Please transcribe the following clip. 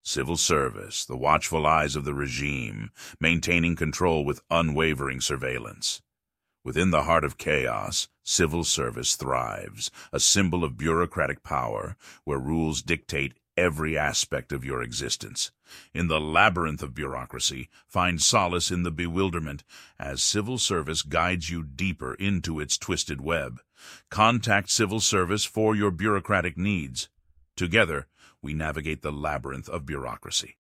Civil service, the watchful eyes of the regime, maintaining control with unwavering surveillance. Within the heart of chaos, civil service thrives, a symbol of bureaucratic power, where rules dictate every aspect of your existence. In the labyrinth of bureaucracy, find solace in the bewilderment as civil service guides you deeper into its twisted web. Contact civil service for your bureaucratic needs. Together, we navigate the labyrinth of bureaucracy.